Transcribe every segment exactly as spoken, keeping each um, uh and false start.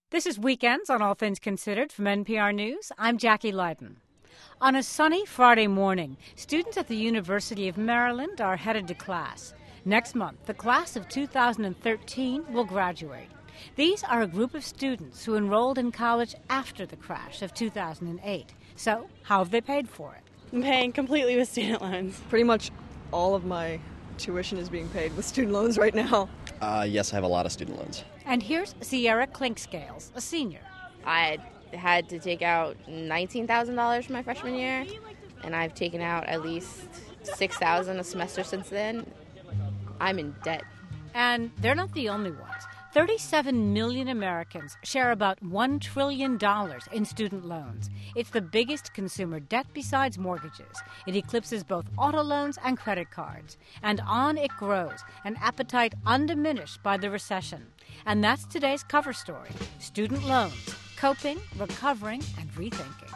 This is Weekends on All Things Considered from N P R News. I'm Jackie Leiden. On a sunny Friday morning, students at the University of Maryland are headed to class. Next month, the class of two thousand thirteen will graduate. These are a group of students who enrolled in college after the crash of two thousand eight. So, how have they paid for it? I'm paying completely with student loans. Pretty much all of my tuition is being paid with student loans right now. Uh, yes, I have a lot of student loans. And here's Sierra Clinkscales, a senior. I had to take out nineteen thousand dollars for my freshman year, and I've taken out at least six thousand dollars a semester since then. I'm in debt. And they're not the only ones. thirty-seven million Americans share about one trillion dollars in student loans. It's the biggest consumer debt besides mortgages. It eclipses both auto loans and credit cards. And on it grows, an appetite undiminished by the recession. And that's today's cover story: student loans, coping, recovering, and rethinking.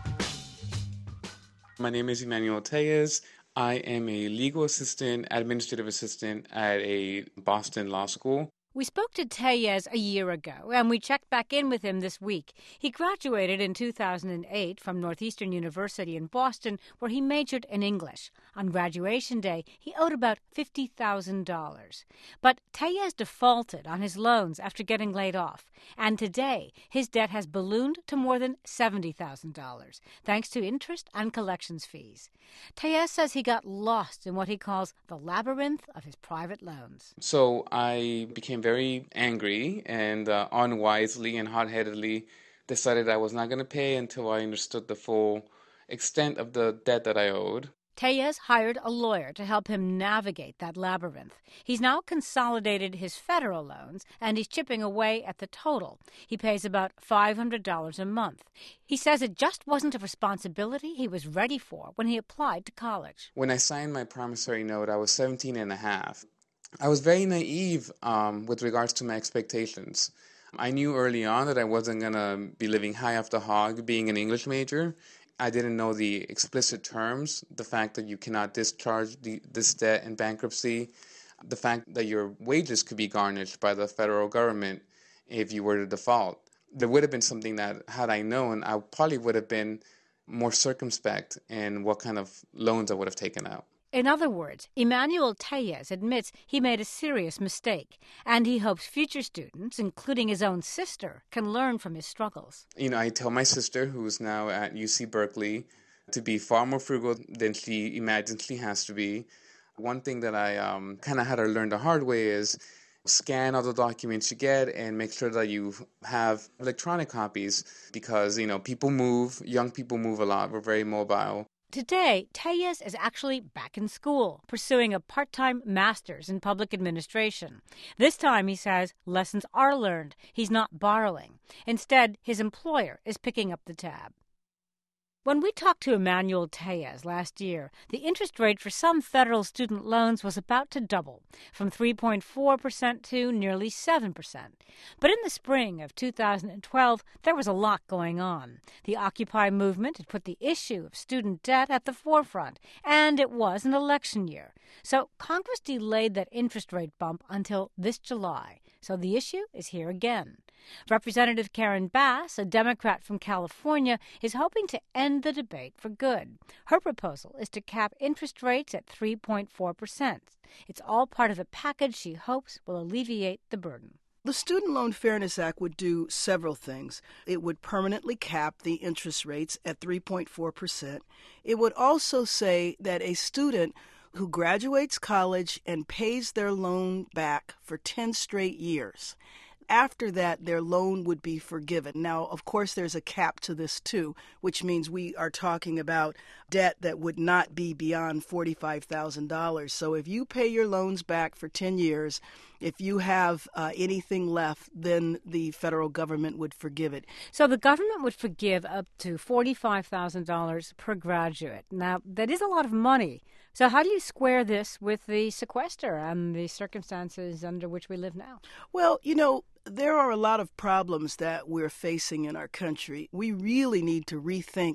My name is Emmanuel Tellez. I am a legal assistant, administrative assistant at a Boston law school. We spoke to Tellez a year ago, and we checked back in with him this week. He graduated in two thousand eight from Northeastern University in Boston, where he majored in English. On graduation day, he owed about fifty thousand dollars. But Tellez defaulted on his loans after getting laid off, and today his debt has ballooned to more than seventy thousand dollars, thanks to interest and collections fees. Tellez says he got lost in what he calls the labyrinth of his private loans. So I became very angry and uh, unwisely and hot-headedly decided I was not going to pay until I understood the full extent of the debt that I owed. Tellez hired a lawyer to help him navigate that labyrinth. He's now consolidated his federal loans, and he's chipping away at the total. He pays about five hundred dollars a month. He says it just wasn't a responsibility he was ready for when he applied to college. When I signed my promissory note, I was seventeen and a half. I was very naive um, with regards to my expectations. I knew early on that I wasn't going to be living high off the hog being an English major. I didn't know the explicit terms, the fact that you cannot discharge the, this debt in bankruptcy, the fact that your wages could be garnished by the federal government if you were to default. There would have been something that, had I known, I probably would have been more circumspect in what kind of loans I would have taken out. In other words, Emmanuel Tellez admits he made a serious mistake, and he hopes future students, including his own sister, can learn from his struggles. You know, I tell my sister, who's now at U C Berkeley, to be far more frugal than she imagines she has to be. One thing that I um, kind of had to learn the hard way is scan all the documents you get and make sure that you have electronic copies because, you know, people move, young people move a lot, we're very mobile. Today, Tellez is actually back in school, pursuing a part-time master's in public administration. This time, he says, lessons are learned. He's not borrowing. Instead, his employer is picking up the tab. When we talked to Emmanuel Tellez last year, the interest rate for some federal student loans was about to double, from three point four percent to nearly seven percent. But in the spring of two thousand twelve, there was a lot going on. The Occupy movement had put the issue of student debt at the forefront, and it was an election year. So Congress delayed that interest rate bump until this July. So the issue is here again. Representative Karen Bass, a Democrat from California, is hoping to end the debate for good. Her proposal is to cap interest rates at three point four percent. It's all part of a package she hopes will alleviate the burden. The Student Loan Fairness Act would do several things. It would permanently cap the interest rates at three point four percent. It would also say that a student who graduates college and pays their loan back for ten straight years, after that, their loan would be forgiven. Now, of course, there's a cap to this, too, which means we are talking about debt that would not be beyond forty-five thousand dollars. So if you pay your loans back for ten years, if you have uh, anything left, then the federal government would forgive it. So the government would forgive up to forty-five thousand dollars per graduate. Now, that is a lot of money. So how do you square this with the sequester and the circumstances under which we live now? Well, you know, there are a lot of problems that we're facing in our country. We really need to rethink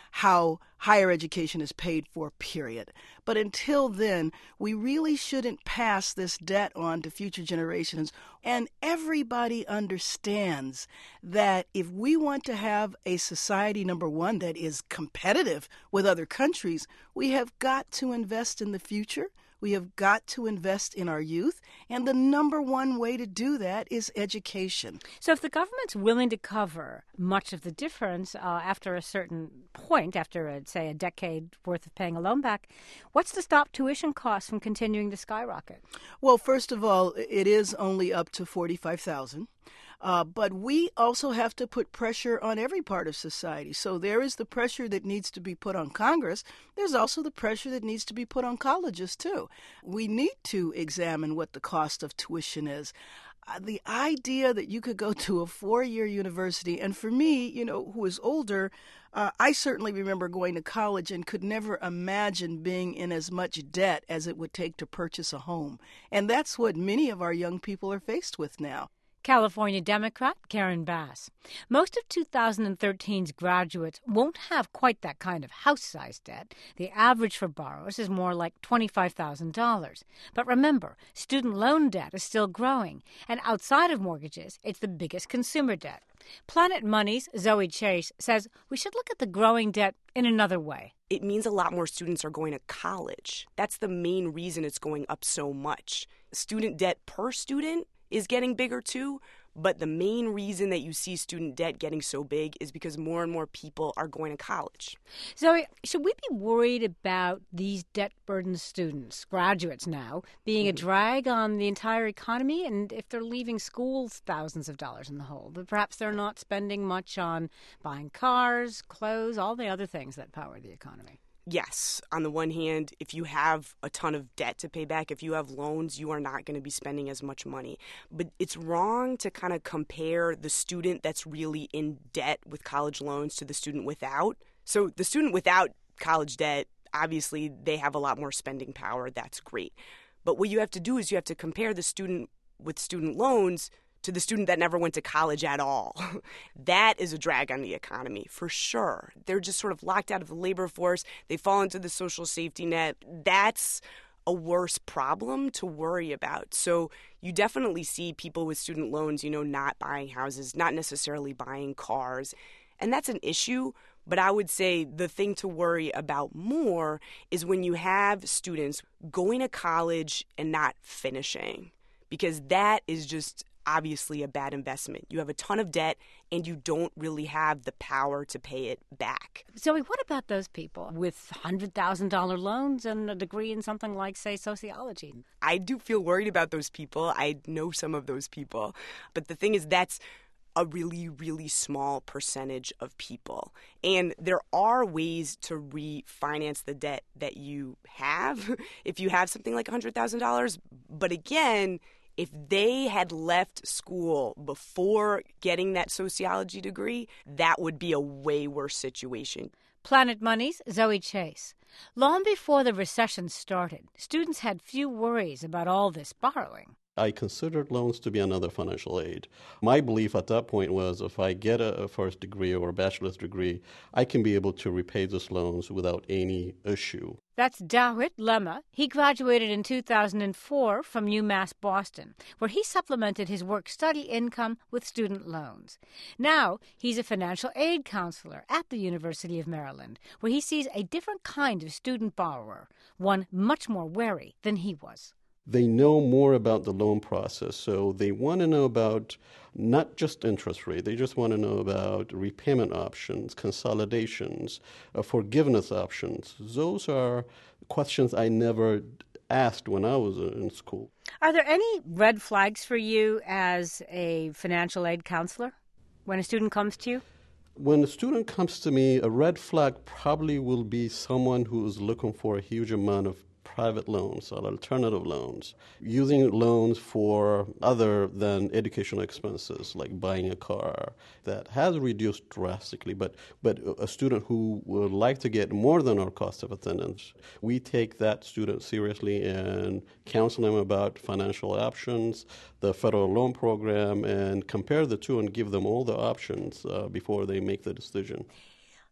how higher education is paid for, period. But until then, we really shouldn't pass this debt on to future generations. And everybody understands that if we want to have a society, number one, that is competitive with other countries, we have got to invest in the future. We have got to invest in our youth, and the number one way to do that is education. So if the government's willing to cover much of the difference uh, after a certain point, after, a, say, a decade worth of paying a loan back, what's to stop tuition costs from continuing to skyrocket? Well, first of all, it is only up to forty-five thousand dollars. Uh, but we also have to put pressure on every part of society. So there is the pressure that needs to be put on Congress. There's also the pressure that needs to be put on colleges, too. We need to examine what the cost of tuition is. Uh, the idea that you could go to a four-year university, and for me, you know, who is older, uh, I certainly remember going to college and could never imagine being in as much debt as it would take to purchase a home. And that's what many of our young people are faced with now. California Democrat Karen Bass. Most of two thousand thirteen's graduates won't have quite that kind of house-sized debt. The average for borrowers is more like twenty-five thousand dollars. But remember, student loan debt is still growing, and outside of mortgages, it's the biggest consumer debt. Planet Money's Zoe Chase says we should look at the growing debt in another way. It means a lot more students are going to college. That's the main reason it's going up so much. Student debt per student is getting bigger too, but the main reason that you see student debt getting so big is because more and more people are going to college. Zoe, should we be worried about these debt-burdened students, graduates now, being mm-hmm. a drag on the entire economy? And if they're leaving schools thousands of dollars in the hole, but perhaps they're not spending much on buying cars, clothes, all the other things that power the economy? Yes, on the one hand, if you have a ton of debt to pay back, if you have loans, you are not going to be spending as much money. But it's wrong to kind of compare the student that's really in debt with college loans to the student without. So the student without college debt, obviously, they have a lot more spending power. That's great. But what you have to do is you have to compare the student with student loans to the student that never went to college at all. That is a drag on the economy, for sure. They're just sort of locked out of the labor force. They fall into the social safety net. That's a worse problem to worry about. So you definitely see people with student loans, you know, not buying houses, not necessarily buying cars. And that's an issue. But I would say the thing to worry about more is when you have students going to college and not finishing, because that is just obviously a bad investment. You have a ton of debt and you don't really have the power to pay it back. Zoe, what about those people with one hundred thousand dollars loans and a degree in something like, say, sociology? I do feel worried about those people. I know some of those people. But the thing is, that's a really, really small percentage of people. And there are ways to refinance the debt that you have if you have something like one hundred thousand dollars. But again, if they had left school before getting that sociology degree, that would be a way worse situation. Planet Money's Zoe Chase. Long before the recession started, students had few worries about all this borrowing. I considered loans to be another financial aid. My belief at that point was if I get a first degree or a bachelor's degree, I can be able to repay those loans without any issue. That's Dawit Lemma. He graduated in two thousand four from UMass Boston, where he supplemented his work-study income with student loans. Now he's a financial aid counselor at the University of Maryland, where he sees a different kind of student borrower, one much more wary than he was. They know more about the loan process, so they want to know about not just interest rate. They just want to know about repayment options, consolidations, uh, forgiveness options. Those are questions I never asked when I was in school. Are there any red flags for you as a financial aid counselor when a student comes to you? When a student comes to me, a red flag probably will be someone who is looking for a huge amount of private loans or alternative loans, using loans for other than educational expenses like buying a car. That has reduced drastically, but but a student who would like to get more than our cost of attendance, we take that student seriously and counsel them about financial options, the federal loan program, and compare the two and give them all the options uh, before they make the decision.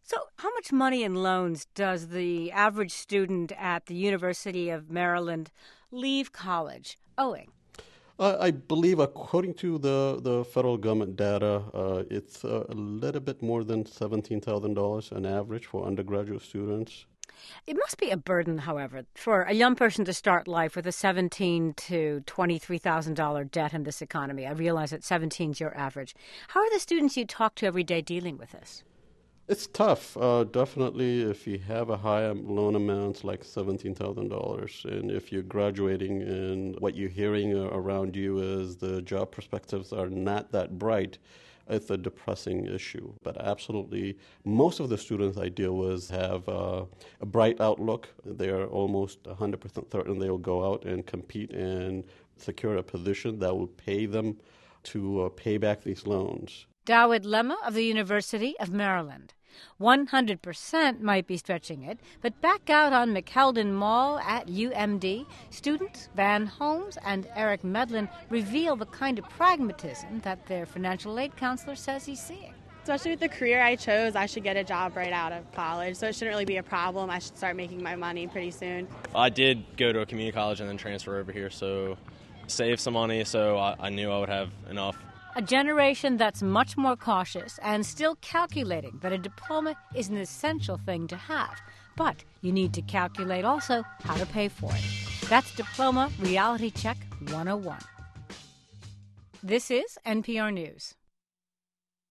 So how much money in loans does the average student at the University of Maryland leave college owing? Uh, I believe, according to the, the federal government data, uh, it's uh, a little bit more than seventeen thousand dollars on average for undergraduate students. It must be a burden, however, for a young person to start life with a seventeen thousand to twenty-three thousand dollars debt in this economy. I realize that seventeen is your average. How are the students you talk to every day dealing with this? It's tough. Uh, definitely, if you have a high loan amount like seventeen thousand dollars, and if you're graduating and what you're hearing uh, around you is the job perspectives are not that bright, it's a depressing issue. But absolutely, most of the students I deal with have uh, a bright outlook. They're almost one hundred percent certain they will go out and compete and secure a position that will pay them to uh, pay back these loans. Dawid Lemma of the University of Maryland. one hundred percent might be stretching it, but back out on McKeldin Mall at U M D, students Van Holmes and Eric Medlin reveal the kind of pragmatism that their financial aid counselor says he's seeing. Especially with the career I chose, I should get a job right out of college, so it shouldn't really be a problem. I should start making my money pretty soon. I did go to a community college and then transfer over here, so save some money, so I, I knew I would have enough. A generation that's much more cautious and still calculating that a diploma is an essential thing to have. But you need to calculate also how to pay for it. That's Diploma Reality Check one oh one. This is N P R News.